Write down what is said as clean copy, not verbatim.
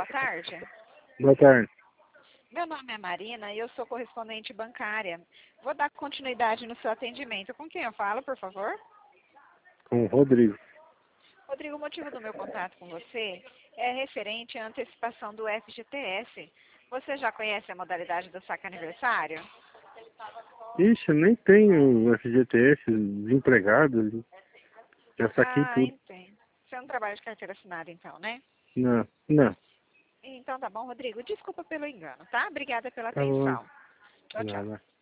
boa tarde. Boa tarde. Meu nome é Marina e eu sou correspondente bancária. Vou dar continuidade no seu atendimento. Com quem eu falo, por favor? Com o Rodrigo. Rodrigo, o motivo do meu contato com você é referente à antecipação do FGTS. Você já conhece a modalidade do saque aniversário? Ixi, eu nem tenho FGTS, desempregado, já saquei tudo. Entendo. Você não trabalha de carteira assinada, então, né? Não, Então tá bom, Rodrigo. Desculpa pelo engano, tá? Obrigada pela tá bom. atenção. Tchau, tchau. Nada.